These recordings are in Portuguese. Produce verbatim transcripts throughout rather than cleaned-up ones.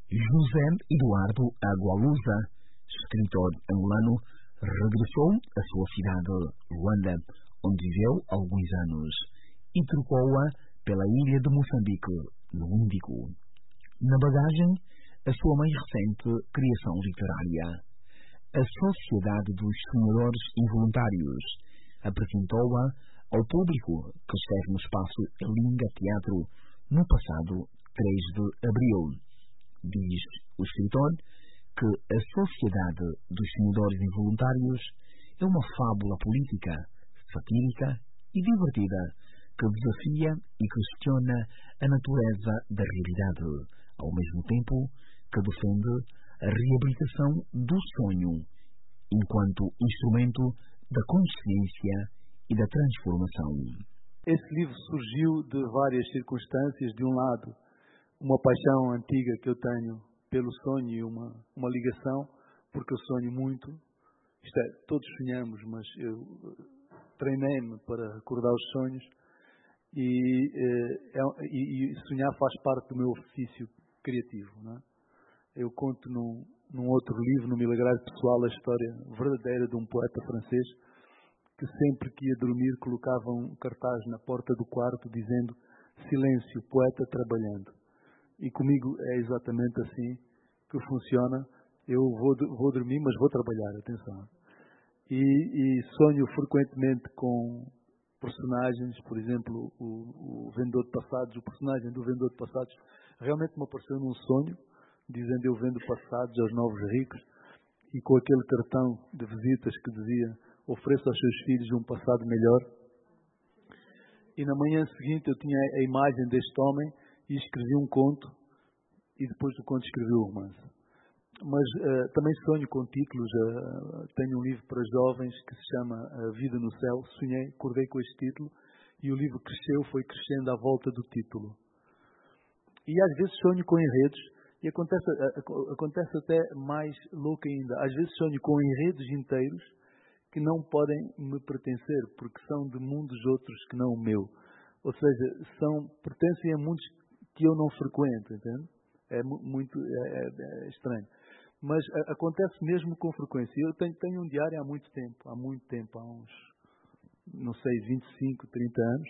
José Eduardo Agualusa, escritor angolano, regressou à sua cidade, Luanda, onde viveu alguns anos, e trocou-a pela ilha de Moçambique, no Índico. Na bagagem, a sua mais recente criação literária, A Sociedade dos Sonhadores Involuntários, apresentou-a ao público que esteve no espaço Linga Teatro no passado três de abril. Diz o escritor que A Sociedade dos Sonhadores Involuntários é uma fábula política, satírica e divertida que desafia e questiona a natureza da realidade, ao mesmo tempo que defende a reabilitação do sonho enquanto instrumento da consciência e da transformação. Esse livro surgiu de várias circunstâncias. De um lado, uma paixão antiga que eu tenho pelo sonho e uma, uma ligação, porque eu sonho muito. Isto é, todos sonhamos, mas eu treinei-me para recordar os sonhos e, é, e, e sonhar faz parte do meu ofício criativo, não é? Eu conto num, num outro livro, no Milagrário Pessoal, a história verdadeira de um poeta francês que sempre que ia dormir colocava um cartaz na porta do quarto dizendo: silêncio, poeta trabalhando. E comigo é exatamente assim que funciona. Eu vou, vou dormir, mas vou trabalhar, atenção. E, e sonho frequentemente com personagens, por exemplo, o, o vendedor de passados, o personagem do vendedor de passados realmente me apareceu num sonho, dizendo: eu vendo passados aos novos ricos, e com aquele cartão de visitas que dizia: ofereça aos seus filhos um passado melhor. E na manhã seguinte eu tinha a imagem deste homem e escrevi um conto, e depois do conto escrevi o romance. Mas uh, também sonho com títulos. Uh, tenho um livro para jovens que se chama A Vida no Céu. Sonhei, acordei com este título, e o livro cresceu, foi crescendo à volta do título. E às vezes sonho com enredos, e acontece, uh, acontece até mais louco ainda. Às vezes sonho com enredos inteiros que não podem me pertencer, porque são de mundos outros que não o meu. Ou seja, são, pertencem a mundos que eu não frequento, entende? É muito é, é estranho. Mas a, acontece mesmo com frequência. Eu tenho, tenho um diário há muito tempo, há muito tempo, há uns, não sei, vinte e cinco, trinta anos.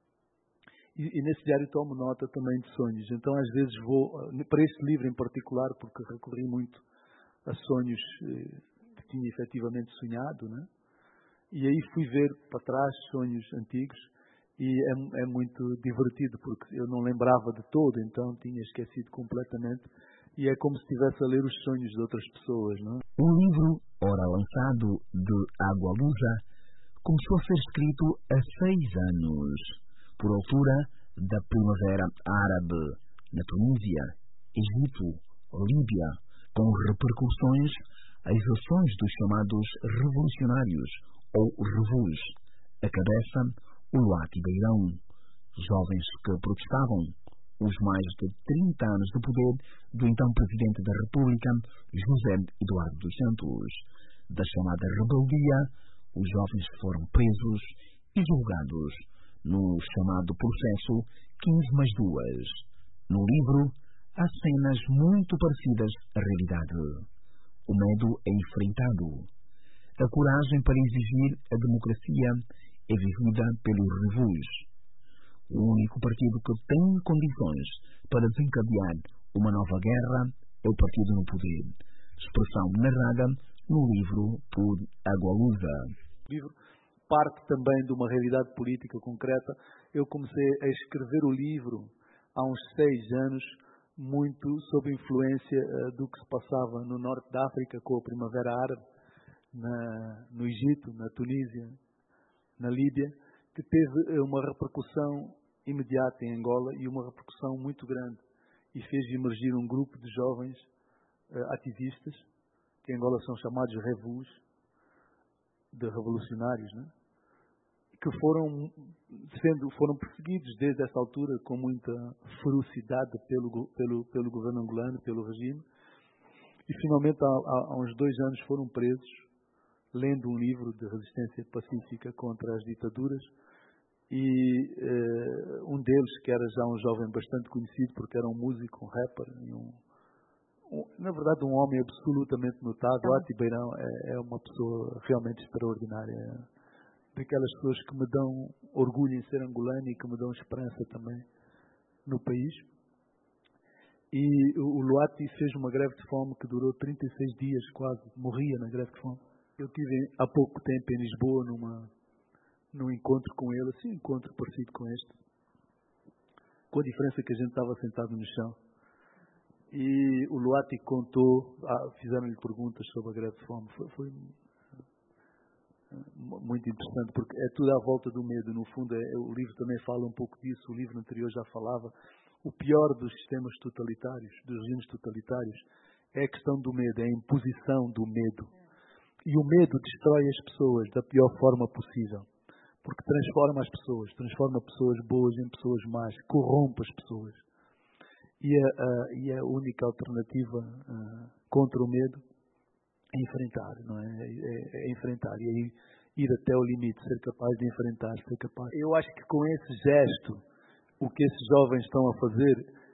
E, e nesse diário tomo nota também de sonhos. Então, às vezes vou, para este livro em particular, porque recorri muito a sonhos que tinha efetivamente sonhado, né? E aí fui ver para trás sonhos antigos, e é, é muito divertido, porque eu não lembrava de todo, então tinha esquecido completamente, e é como se estivesse a ler os sonhos de outras pessoas, não é? O livro, ora lançado, de Agualusa, começou a ser escrito há seis anos, por altura da Primavera Árabe, na Tunísia, Egito, Líbia, com repercussões às ações dos chamados revolucionários, ou revus, a cabeça o Luati Beirão, jovens que protestavam os mais de trinta anos de poder do então Presidente da República, José Eduardo dos Santos. Da chamada rebeldia, os jovens foram presos e julgados no chamado processo quinze mais duas. No livro, há cenas muito parecidas à realidade. O medo é enfrentado. A coragem para exigir a democracia é vivida pelos revus. O único partido que tem condições para desencadear uma nova guerra é o partido no poder. Expressão narrada no livro por Agualusa. O livro parte também de uma realidade política concreta. Eu comecei a escrever o livro há uns seis anos, muito sob influência uh, do que se passava no norte da África com a Primavera Árabe, na, no Egito, na Tunísia, na Líbia, que teve uma repercussão imediata em Angola e uma repercussão muito grande, e fez emergir um grupo de jovens uh, ativistas, que em Angola são chamados revus, de revolucionários, né? Que foram, sendo, foram perseguidos desde essa altura com muita ferocidade pelo, pelo, pelo governo angolano, pelo regime, e finalmente há, há, há uns dois anos foram presos, lendo um livro de resistência pacífica contra as ditaduras, e eh, um deles, que era já um jovem bastante conhecido, porque era um músico, um rapper, e um, um, na verdade, um homem absolutamente notável. Ati Beirão é, é uma pessoa realmente extraordinária. Daquelas pessoas que me dão orgulho em ser angolano e que me dão esperança também no país. E o Luati fez uma greve de fome que durou trinta e seis dias, quase morria na greve de fome. Eu estive há pouco tempo em Lisboa numa, num encontro com ele, assim, um encontro parecido com este, com a diferença que a gente estava sentado no chão. E o Luati contou, ah, fizeram-lhe perguntas sobre a greve de fome. Foi, foi muito interessante, porque é tudo à volta do medo. No fundo, é, o livro também fala um pouco disso. O livro anterior já falava. O pior dos sistemas totalitários, dos regimes totalitários, é a questão do medo, é a imposição do medo. E o medo destrói as pessoas da pior forma possível, porque transforma as pessoas, transforma pessoas boas em pessoas más, corrompe as pessoas. E a, a, e a única alternativa uh, contra o medo é enfrentar, não é? É, é enfrentar e aí ir até o limite, ser capaz de enfrentar, ser capaz. Eu acho que com esse gesto, o que esses jovens estão a fazer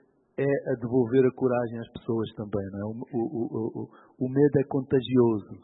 é a devolver a coragem às pessoas também, não é? O, o, o, o medo é contagioso,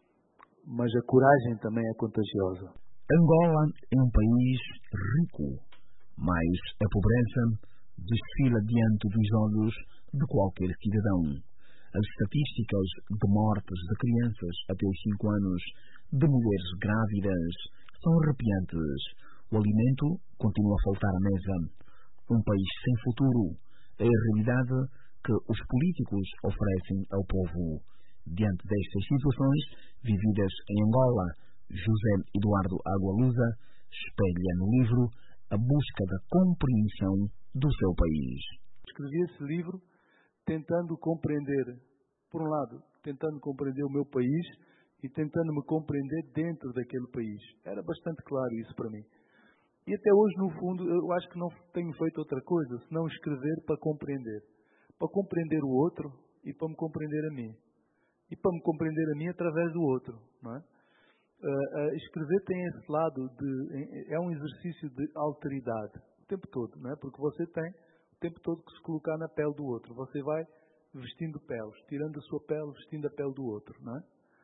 mas a coragem também é contagiosa. Angola é um país rico, mas a pobreza desfila diante dos olhos de qualquer cidadão. As estatísticas de mortes de crianças até os cinco anos, de mulheres grávidas, são arrepiantes. O alimento continua a faltar à mesa. Um país sem futuro é a realidade que os políticos oferecem ao povo. Diante destas situações vividas em Angola, José Eduardo Agualusa espelha no livro a busca da compreensão do seu país. Escrevi esse livro tentando compreender, por um lado, tentando compreender o meu país e tentando me compreender dentro daquele país. Era bastante claro isso para mim. E até hoje, no fundo, eu acho que não tenho feito outra coisa, senão escrever para compreender. Para compreender o outro e para me compreender a mim. E para me compreender a mim através do outro, não é? Uh, uh, escrever tem esse lado de... é um exercício de alteridade, o tempo todo, não é? Porque você tem o tempo todo que se colocar na pele do outro. Você vai vestindo peles, tirando a sua pele, vestindo a pele do outro, não é?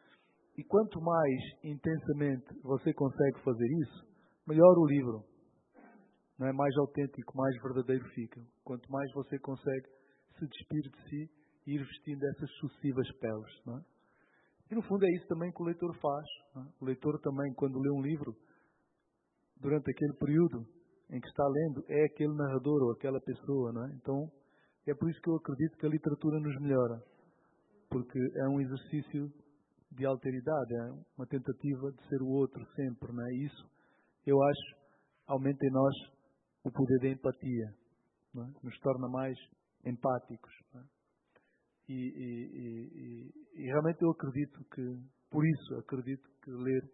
E quanto mais intensamente você consegue fazer isso, melhor o livro. Não é? Mais autêntico, mais verdadeiro fica. Quanto mais você consegue se despir de si e ir vestindo essas sucessivas peles, não é? E no fundo é isso também que o leitor faz, não é? O leitor também, quando lê um livro, durante aquele período em que está lendo, é aquele narrador ou aquela pessoa, não é? Então, é por isso que eu acredito que a literatura nos melhora. Porque é um exercício de alteridade, é uma tentativa de ser o outro sempre, não é? Isso, eu acho, aumenta em nós o poder da empatia, não é? Nos torna mais empáticos, não é? E, e, e, e realmente eu acredito que, por isso, acredito que ler,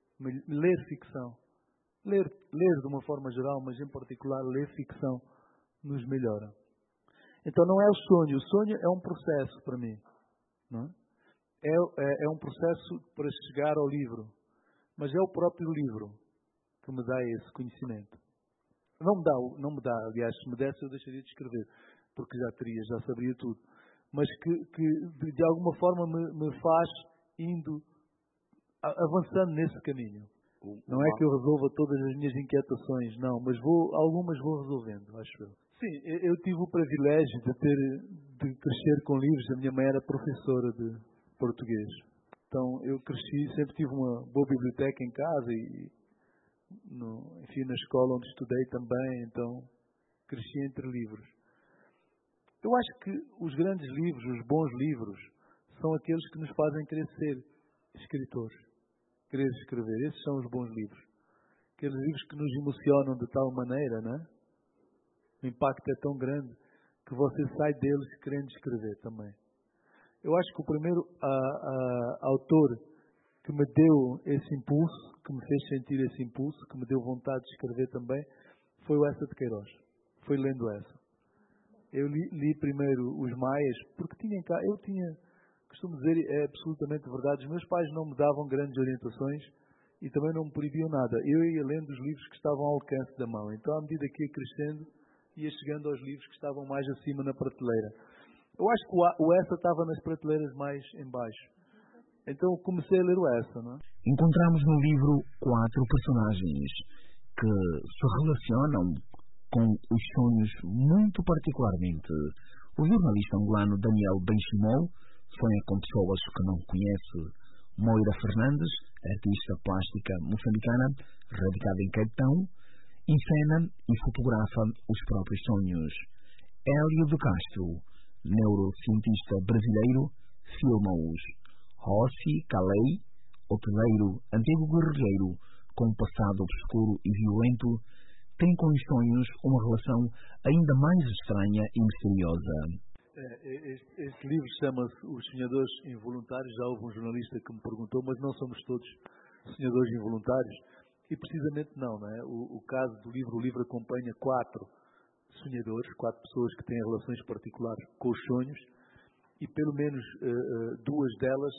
ler ficção, ler, ler de uma forma geral, mas em particular ler ficção, nos melhora. Então não é o sonho, o sonho é um processo para mim, não é? É, é, é um processo para chegar ao livro, mas é o próprio livro que me dá esse conhecimento. Não me dá, não me dá, aliás, se me desse eu deixaria de escrever, porque já teria, já saberia tudo. Mas que, que de, de alguma forma me, me faz indo, avançando nesse caminho. Não é que eu resolva todas as minhas inquietações, não, mas vou, algumas vou resolvendo, acho eu. Sim, eu, eu tive o privilégio de ter, de crescer com livros. A minha mãe era professora de português. Então eu cresci, sempre tive uma boa biblioteca em casa e, no, enfim, na escola onde estudei também, então cresci entre livros. Eu acho que os grandes livros, os bons livros, são aqueles que nos fazem querer ser escritores, querer escrever. Esses são os bons livros. Aqueles livros que nos emocionam de tal maneira, não é? O impacto é tão grande que você sai deles querendo escrever também. Eu acho que o primeiro a, a, autor que me deu esse impulso, que me fez sentir esse impulso, que me deu vontade de escrever também, foi o Eça de Queiroz. Foi lendo essa. Eu li, li primeiro os Maias, porque tinha em casa, eu tinha, costumo dizer, é absolutamente verdade, os meus pais não me davam grandes orientações e também não me proibiam nada. Eu ia lendo os livros que estavam ao alcance da mão. Então, à medida que ia crescendo, ia chegando aos livros que estavam mais acima na prateleira. Eu acho que o, a, o essa estava nas prateleiras mais em baixo. Então comecei a ler o essa, não é? Encontramos no livro quatro personagens que se relacionam com os sonhos muito particularmente. O jornalista angolano Daniel Benchimol sonha com pessoas que não conhece. Moira Fernandes, artista plástica moçambicana, radicada em Cape Town, encena e fotografa os próprios sonhos. Hélio de Castro, neurocientista brasileiro, filma-os. Rossi Calei, hoteleiro, antigo guerrilheiro, com um passado obscuro e violento, tem com os sonhos uma relação ainda mais estranha e misteriosa. É, este, este livro chama-se Os Sonhadores Involuntários. Já houve um jornalista que me perguntou, mas não somos todos sonhadores involuntários? E precisamente não, não é? O, o caso do livro, o livro acompanha quatro sonhadores, quatro pessoas que têm relações particulares com os sonhos, e pelo menos uh, uh, duas delas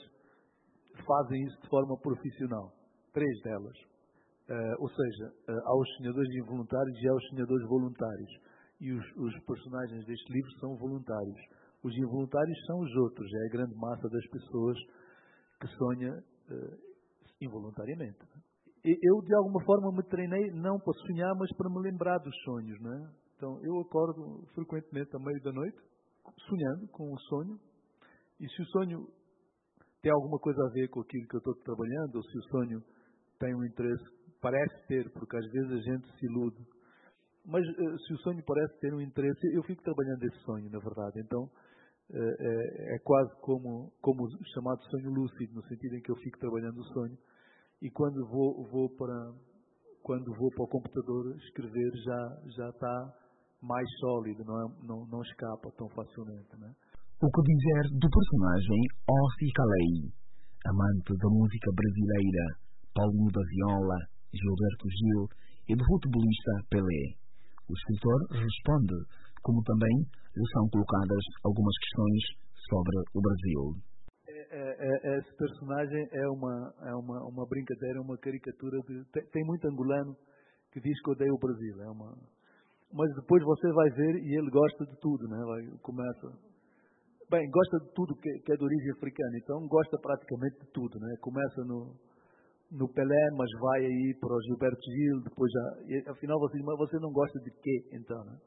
fazem isso de forma profissional. Três delas. Uh, ou seja, uh, há os sonhadores involuntários e há os sonhadores voluntários. E os, os personagens deste livro são voluntários. Os involuntários são os outros. É a grande massa das pessoas que sonha uh, involuntariamente. E eu, de alguma forma, me treinei não para sonhar, mas para me lembrar dos sonhos, não é? Então, eu acordo frequentemente à meia da noite, sonhando com um sonho. E se o sonho tem alguma coisa a ver com aquilo que eu estou trabalhando, ou se o sonho tem um interesse, parece ter, porque às vezes a gente se ilude. Mas uh, se o sonho parece ter um interesse, eu fico trabalhando esse sonho, na verdade. Então, uh, é, é quase como, como o chamado sonho lúcido, no sentido em que eu fico trabalhando o sonho. E quando vou, vou, para, quando vou para o computador escrever, já, já está mais sólido, não, é, não, não escapa tão facilmente, não é? O que dizer do personagem Rossi Calei, amante da música brasileira, Paulinho da Viola, Gilberto Gil e do futebolista Pelé? O escritor responde, como também lhe são colocadas algumas questões sobre o Brasil. É, é, esse personagem é uma, é uma, uma brincadeira, uma caricatura. De, tem, tem muito angolano que diz que odeia o Brasil. É uma, mas depois você vai ver e ele gosta de tudo, né? Vai, começa... Bem, gosta de tudo que, que é de origem africana, então gosta praticamente de tudo, né? Começa no, no Pelé, mas vai aí para o Gilberto Gil, depois já... E, afinal, você diz, mas você não gosta de quê, então, né?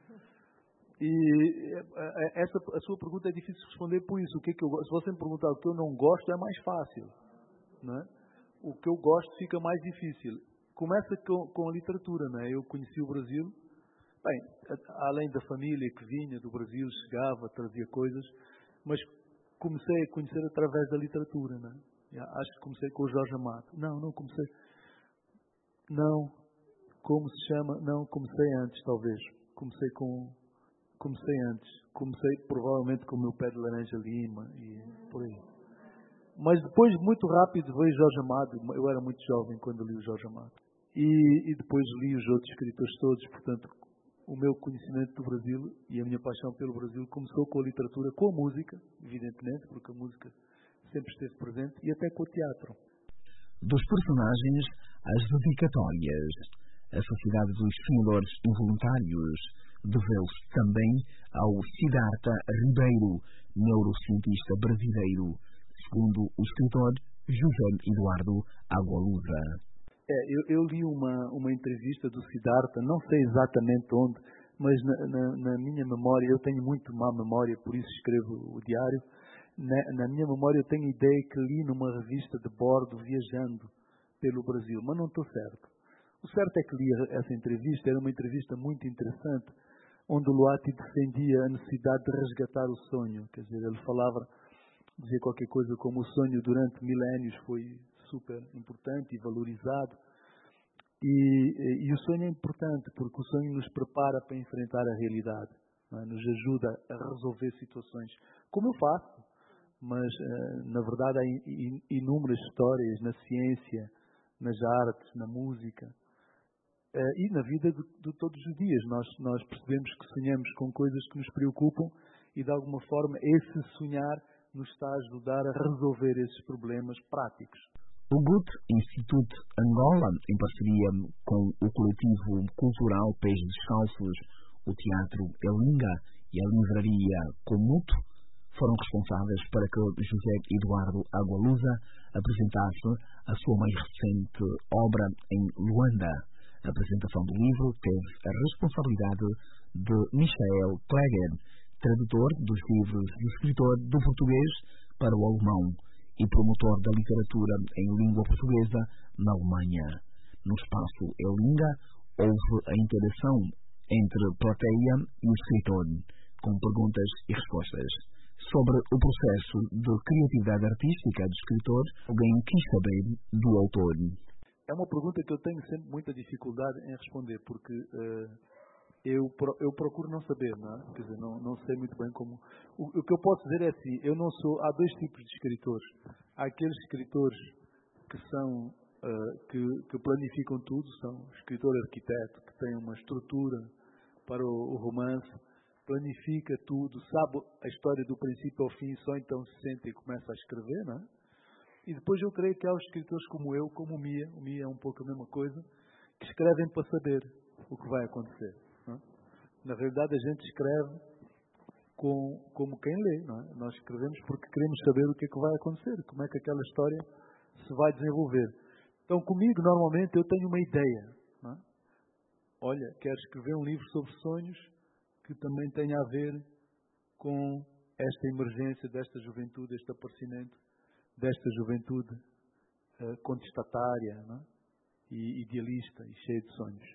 E essa, a sua pergunta é difícil de responder por isso. O que é que eu, se você me perguntar o que eu não gosto, é mais fácil, né? O que eu gosto fica mais difícil. Começa com, com a literatura, né? Eu conheci o Brasil... Bem, além da família que vinha do Brasil, chegava, trazia coisas, mas comecei a conhecer através da literatura, né? Acho que comecei com o Jorge Amado. Não, não comecei. Não, como se chama? Não, comecei antes, talvez. Comecei com, comecei antes. Comecei provavelmente com o meu Pé de Laranja Lima e por aí. Mas depois, muito rápido, veio Jorge Amado. Eu era muito jovem quando li o Jorge Amado. E, e depois li os outros escritores todos, portanto, o meu conhecimento do Brasil e a minha paixão pelo Brasil começou com a literatura, com a música, evidentemente, porque a música sempre esteve presente, e até com o teatro. Dos personagens, as dedicatórias. A Sociedade dos Sonhadores Involuntários deveu-se também ao Siddhartha Ribeiro, neurocientista brasileiro, segundo o escritor José Eduardo Agualusa. É, eu, eu li uma, uma entrevista do Siddhartha, não sei exatamente onde, mas na, na, na minha memória, eu tenho muito má memória, por isso escrevo o diário. Na, na minha memória eu tenho a ideia que li numa revista de bordo, viajando pelo Brasil, mas não estou certo. O certo é que li essa entrevista, era uma entrevista muito interessante, onde o Luati defendia a necessidade de resgatar o sonho. Quer dizer, ele falava, dizia qualquer coisa como o sonho durante milénios foi super importante e valorizado. E, e o sonho é importante porque o sonho nos prepara para enfrentar a realidade, não é? Nos ajuda a resolver situações, como eu faço, mas na verdade há inúmeras histórias na ciência, nas artes, na música e na vida de, de todos os dias. Nós, nós percebemos que sonhamos com coisas que nos preocupam e de alguma forma esse sonhar nos está a ajudar a resolver esses problemas práticos. O Goethe Institute Angola, em parceria com o coletivo cultural Pés Descalços, o Teatro Elinga e a livraria Comuto foram responsáveis para que José Eduardo Agualusa apresentasse a sua mais recente obra em Luanda. A apresentação do livro teve a responsabilidade de Michael Kläger, tradutor dos livros do escritor do português para o alemão e promotor da literatura em língua portuguesa na Alemanha. No espaço Elinga houve a interação entre plateia e o escritor, com perguntas e respostas. Sobre o processo de criatividade artística do escritor, alguém quis saber do autor. É uma pergunta que eu tenho sempre muita dificuldade em responder, porque uh, eu, eu procuro não saber, não é? Quer dizer, não, não sei muito bem como... O, o que eu posso dizer é assim, eu não sou... Há dois tipos de escritores. Há aqueles escritores que são... Uh, que, que planificam tudo, são escritor arquiteto, que tem uma estrutura para o, o romance, planifica tudo, sabe a história do princípio ao fim, só então se sente e começa a escrever, não é? E depois eu creio que há os escritores como eu, como o Mia, o Mia é um pouco a mesma coisa, que escrevem para saber o que vai acontecer. Não é? Na realidade a gente escreve com, como quem lê, não é? Nós escrevemos porque queremos saber o que é que vai acontecer, como é que aquela história se vai desenvolver. Então comigo normalmente eu tenho uma ideia, não é? Olha, quero escrever um livro sobre sonhos que também tenha a ver com esta emergência desta juventude, este aparecimento desta juventude uh, contestatária, não é? E idealista e cheia de sonhos.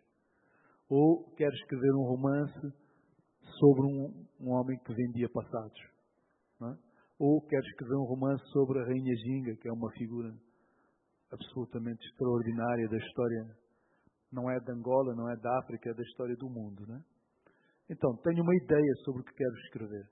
Ou quero escrever um romance sobre um, um homem que vendia passados, não é? Ou quero escrever um romance sobre a Rainha Ginga, que é uma figura absolutamente extraordinária da história, não é de Angola, não é da África, é da história do mundo, não é? Então, tenho uma ideia sobre o que quero escrever.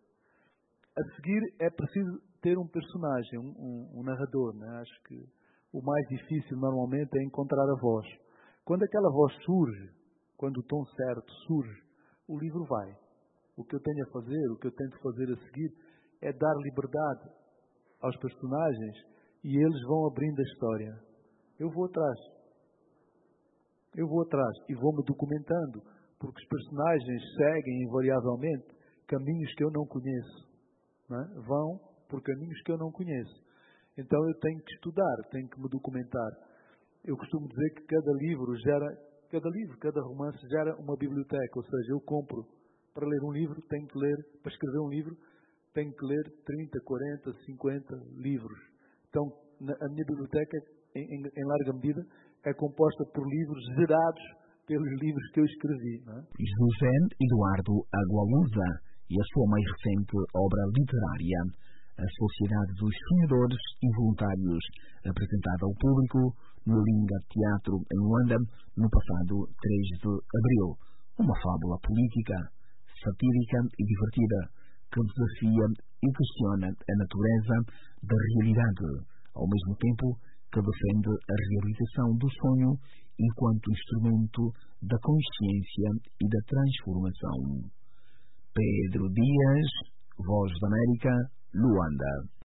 A seguir, é preciso ter um personagem, um, um, um narrador, não é? Acho que o mais difícil, normalmente, é encontrar a voz. Quando aquela voz surge, quando o tom certo surge, o livro vai. O que eu tenho a fazer, o que eu tento fazer a seguir, é dar liberdade aos personagens e eles vão abrindo a história. Eu vou atrás. Eu vou atrás e vou-me documentando, porque os personagens seguem invariavelmente caminhos que eu não conheço. Não é? Vão por caminhos que eu não conheço. Então eu tenho que estudar, tenho que me documentar. Eu costumo dizer que cada livro gera, cada livro, cada romance gera uma biblioteca, ou seja, eu compro para ler um livro, tenho que ler, para escrever um livro, tenho que ler trinta, quarenta, cinquenta livros. Então, a minha biblioteca, em, em, em larga medida, é composta por livros gerados pelos livros que eu escrevi. Não é? José Eduardo Agualusa e a sua mais recente obra literária, A Sociedade dos Sonhadores e Voluntários, apresentada ao público no Linga Teatro em Luanda no passado três de abril. Uma fábula política, satírica e divertida que desafia e questiona a natureza da realidade, ao mesmo tempo que defende a realização do sonho enquanto instrumento da consciência e da transformação. Pedro Dias, Voz da América, Luanda.